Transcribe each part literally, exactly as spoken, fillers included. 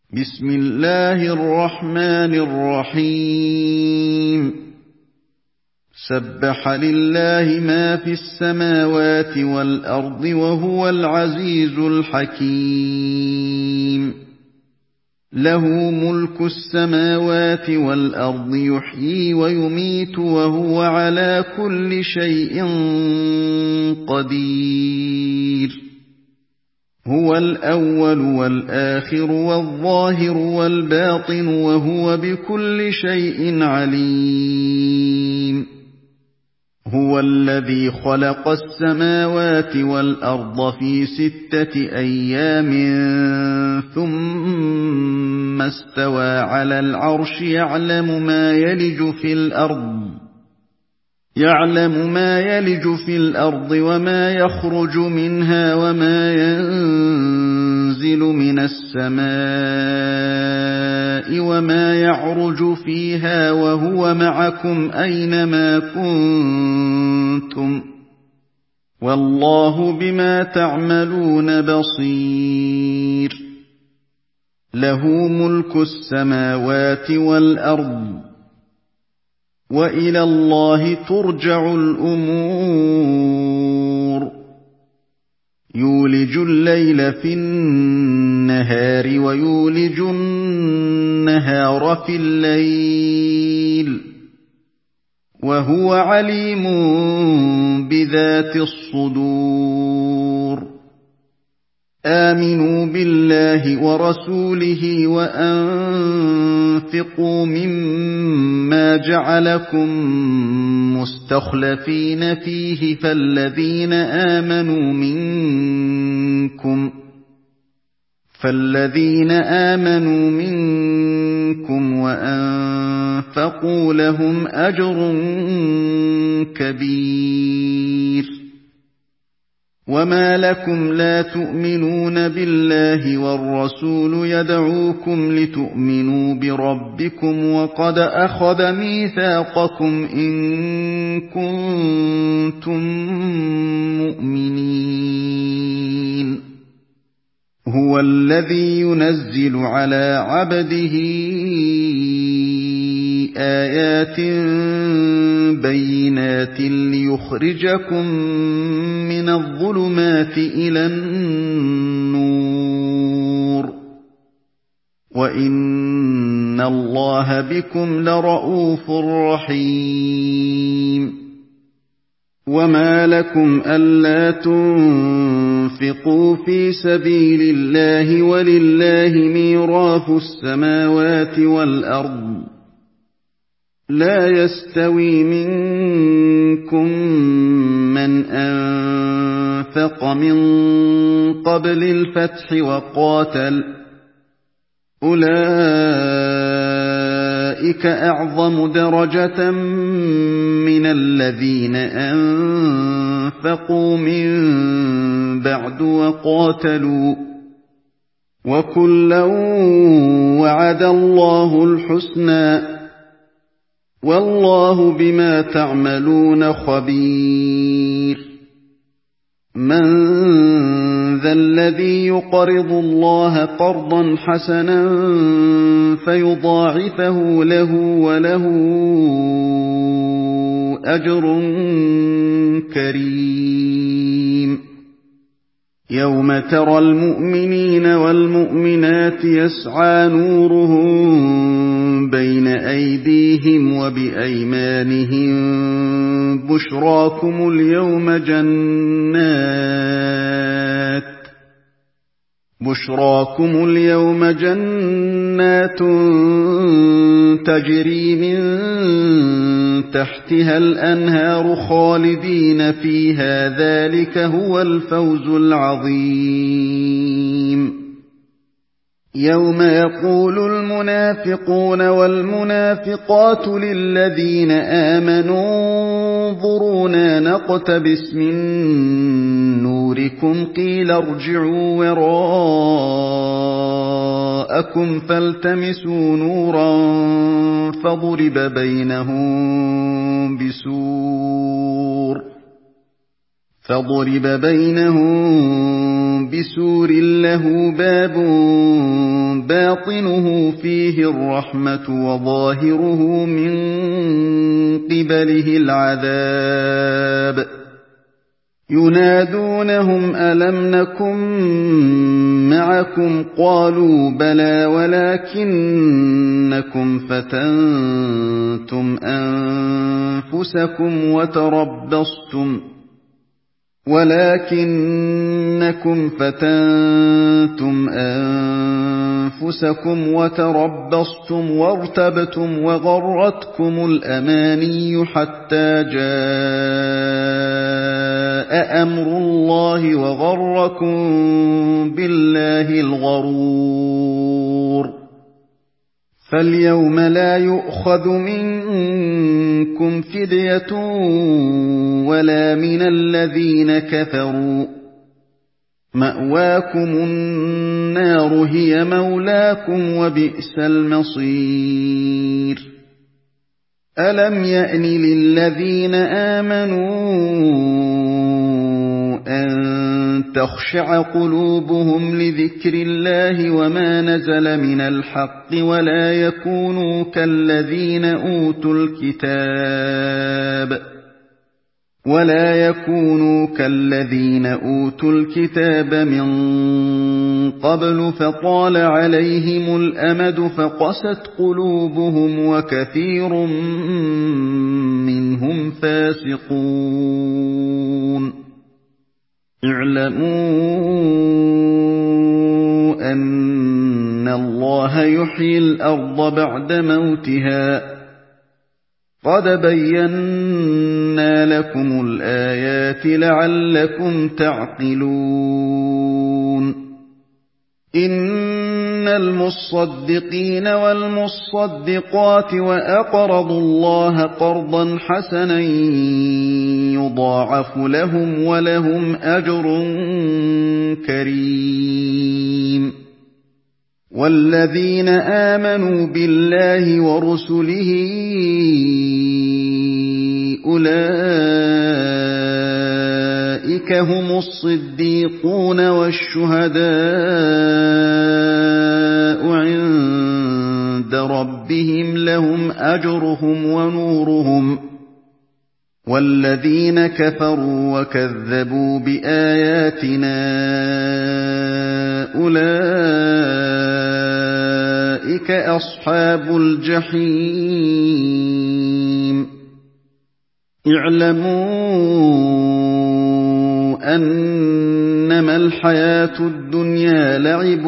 بسم الله الرحمن الرحيم سبح لله ما في السماوات والأرض وهو العزيز الحكيم له ملك السماوات والأرض يحيي ويميت وهو على كل شيء قدير هو الأول والآخر والظاهر والباطن وهو بكل شيء عليم هو الذي خلق السماوات والأرض في ستة أيام ثم استوى على العرش يعلم ما يلج في الأرض يعلم ما يلج في الأرض وما يخرج منها وما ينزل من السماء وما يعرج فيها وهو معكم أينما كنتم والله بما تعملون بصير له ملك السماوات والأرض وإلى الله ترجع الأمور يولج الليل في النهار ويولج النهار في الليل وهو عليم بذات الصدور آمنوا بالله ورسوله وأنفقوا مما جعلكم مستخلفين فيه فالذين آمنوا منكم فالذين آمنوا منكم وأنفقوا لهم أجر كبير وما لكم لا تؤمنون بالله والرسول يدعوكم لتؤمنوا بربكم وقد أخذ ميثاقكم إن كنتم مؤمنين هو الذي ينزل على عبده آيات بينات ليخرجكم من الظلمات إلى النور وإن الله بكم لرءوف رحيم وما لكم ألا تنفقوا في سبيل الله ولله ميراث السماوات والأرض لا يستوي منكم من أنفق من قبل الفتح وقاتل أولئك أعظم درجة من الذين أنفقوا من بعد وقاتلوا وكلا وعد الله الحسنى والله بما تعملون خبير من ذا الذي يقرض الله قرضا حسنا فيضاعفه له وله أجر كريم يوم ترى المؤمنين والمؤمنات يسعى نورهم بين أيديهم وبأيمانهم بشراكم اليوم جنات بشراكم اليوم جنات تجري من تحتها الأنهار خالدين فيها ذلك هو الفوز العظيم يوم يقول المنافقون والمنافقات للذين آمنوا انظرونا نقتبس من نوركم قيل ارجعوا وراءكم فالتمسوا نورا فضرب بينهم بسور فَضُرِبَ بَيْنَهُم بِسُورٍ لَّهُ بَابٌ بَاطِنُهُ فِيهِ الرَّحْمَةُ وَظَاهِرُهُ مِن قِبَلِهِ الْعَذَابُ يُنَادُونَهُمْ أَلَمْ نَكُن مَّعَكُمْ ۖ قَالُوا بَلَىٰ وَلَٰكِنَّكُمْ فَتَنتُمْ أَنفُسَكُمْ وَتَرَبَّصْتُمْ ولكنكم فتنتم أنفسكم وتربصتم وارتبتم وغرتكم الأماني حتى جاء أمر الله وغركم بالله الغرور فاليوم لا يؤخذ منكم فدية ولا من الذين كفروا مأواكم النار هي مولاكم وبئس المصير ألم يأن للذين آمنوا أن تخشع قلوبهم لذكر الله وما نزل من الحق ولا يكونوا كالذين أوتوا الكتاب ولا يكونوا كالذين أوتوا الكتاب من قبل فطال عليهم الأمد فقست قلوبهم وكثير منهم فاسقون اعلموا أن الله يحيي الأرض بعد موتها قد بينا لكم الآيات لعلكم تعقلون إن المصدقين والمصدقات وأقرضوا الله قرضا حسنا يضاعف لهم ولهم أجر كريم والذين آمنوا بالله ورسله أولئك هم الصديقون والشهداء عند ربهم لهم أجرهم ونورهم والذين كفروا وكذبوا بآياتنا أولئك أصحاب الجحيم اعلموا أنما الحياة الدنيا لعب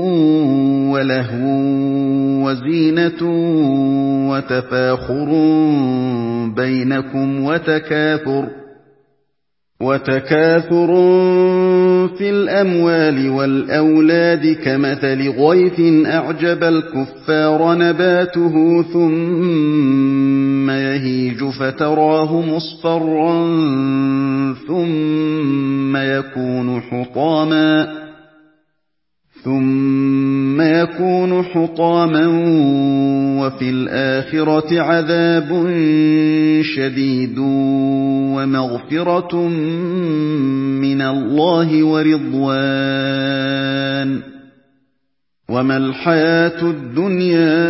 ولهو وزينة وتفاخر بينكم وتكاثر وتكاثر في الأموال والأولاد كمثل غيث أعجب الكفار نباته ثم يهيج فتراه مصفرا ثم يكون حطاما ثم يكون حطاما وفي الآخرة عذاب شديد ومغفرة من الله ورضوان وما الحياة الدنيا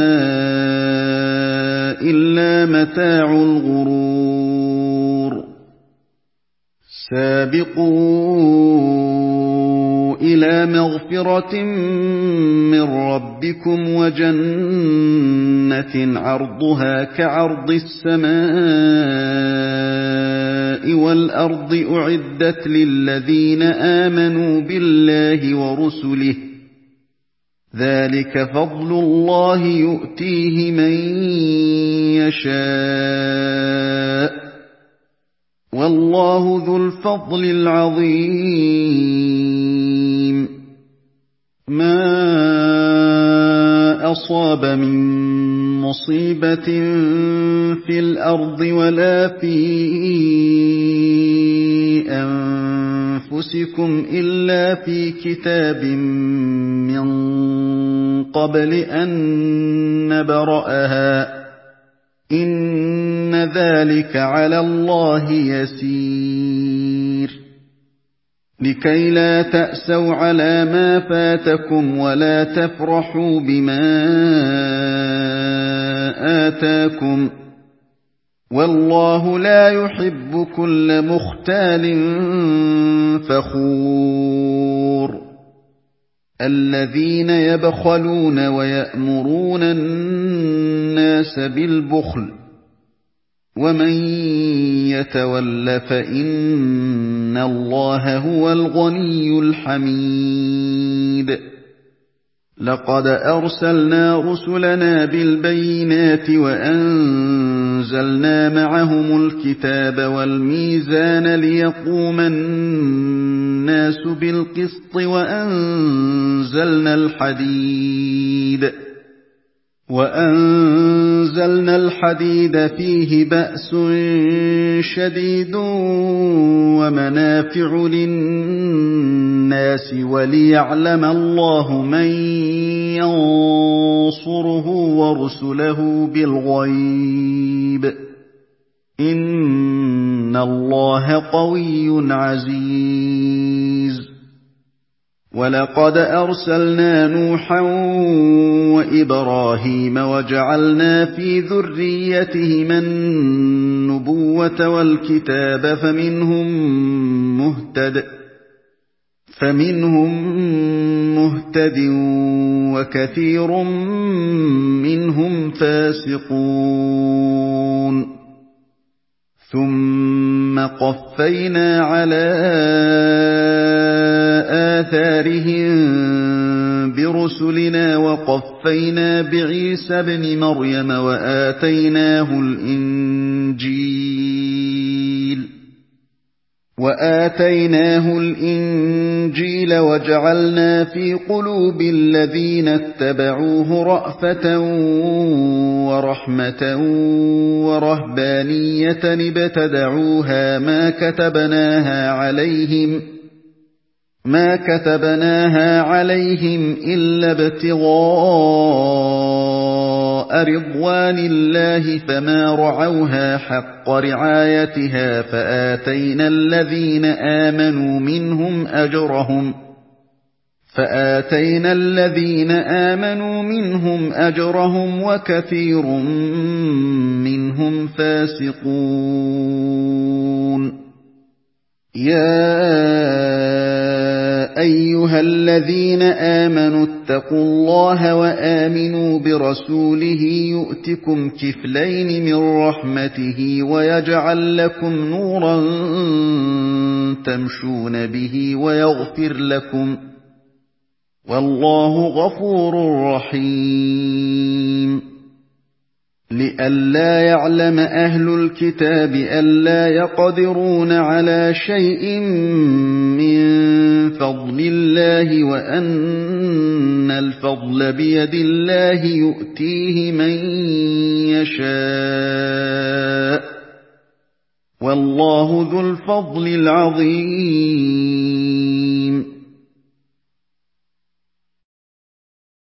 إلا متاع الغرور سابقوا إلى مغفرة من ربكم وجنة عرضها كعرض السماء والأرض أعدت للذين آمنوا بالله ورسله ذلك فضل الله يؤتيه من يشاء والله ذو الفضل العظيم ما أصاب من مصيبة في الأرض ولا في أنفسكم إلا في كتاب من قبل أن نبرأها إِنَّ ذَٰلِكَ عَلَى اللَّهِ يَسِيرٌ لِكَيْ لَا تَأْسَوْا عَلَىٰ مَا فَاتَكُمْ وَلَا تَفْرَحُوا بِمَا آتَاكُمْ ۗ وَاللَّهُ لَا يُحِبُّ كُلَّ مُخْتَالٍ فَخُورٍ الَّذِينَ يَبْخَلُونَ وَيَأْمُرُونَ النَّاسَ بِالْبُخْلِ ۗ وَمَن يَتَوَلَّ فَإِنَّ اللَّهَ هُوَ الْغَنِيُّ الْحَمِيدُ لَقَدْ أَرْسَلْنَا رُسُلَنَا بِالْبَيِّنَاتِ وَأَنزَلْنَا مَعَهُمُ الْكِتَابَ وَالْمِيزَانَ لِيَقُومَ النَّاسُ بِالْقِسْطِ وَأَنزَلْنَا الْحَدِيدَ وَأَنزَلْنَا الْحَدِيدَ فِيهِ بَأْسٌ شَدِيدٌ وَمَنَافِعُ لِلنَّاسِ وَلِيَعْلَمَ اللَّهُ مَن يَنصُرُهُ وَرُسُلَهُ بِالْغَيْبِ ۚ إِنَّ اللَّهَ قَوِيٌّ عَزِيزٌ وَلَقَدْ أَرْسَلْنَا نُوحًا وَإِبْرَاهِيمَ وَجَعَلْنَا فِي ذُرِّيَّتِهِمَا النُّبُوَّةَ وَالْكِتَابَ فَمِنْهُم مُّهْتَدٍ فَمِنْهُم مُّهْتَدٍ وَكَثِيرٌ مِّنْهُمْ فَاسِقُونَ ثُمَّ قَفَّيْنَا عَلَىٰ آثَارِهِم بِرُسُلِنَا وَقَفَّيْنَا بِعِيسَى ابْنِ مَرْيَمَ وَآتَيْنَاهُ الْإِنجِيلَ وَآتَيْنَاهُ الْإِنجِيلَ وَجَعَلْنَا فِي قُلُوبِ الَّذِينَ اتَّبَعُوهُ رَأْفَةً وَرَحْمَةً وَرَهْبَانِيَّةً ابْتَدَعُوهَا مَا كَتَبْنَاهَا عَلَيْهِمْ مَا كَتَبْنَاهَا عَلَيْهِمْ إِلَّا ابْتِغَاءَ رِضْوَانِ اللَّهِ فَمَا رَعَوْهَا حَقَّ رِعَايَتِهَا فَآتَيْنَا الَّذِينَ آمَنُوا مِنْهُمْ أَجْرَهُمْ فَآتَيْنَا الَّذِينَ آمَنُوا مِنْهُمْ أَجْرَهُمْ وَكَثِيرٌ مِّنْهُمْ فَاسِقُونَ يَا أَيُّهَا الَّذِينَ آمَنُوا اتَّقُوا اللَّهَ وَآمِنُوا بِرَسُولِهِ يُؤْتِكُمْ كِفْلَيْنِ مِن رَّحْمَتِهِ وَيَجْعَل لَّكُمْ نُورًا تَمْشُونَ بِهِ وَيَغْفِرْ لَكُمْ ۚ وَاللَّهُ غَفُورٌ رَّحِيمٌ لِئَلَّا يَعْلَمَ أَهْلُ الْكِتَابِ أَلَّا يَقْدِرُونَ عَلَىٰ شَيْءٍ مِّن فَضْلِ اللَّهِ وَأَنَّ الْفَضْلَ بِيَدِ اللَّهِ يُؤْتِيهِ مَن يَشَاءُ ۗ وَاللَّهُ ذُو الْفَضْلِ الْعَظِيمِ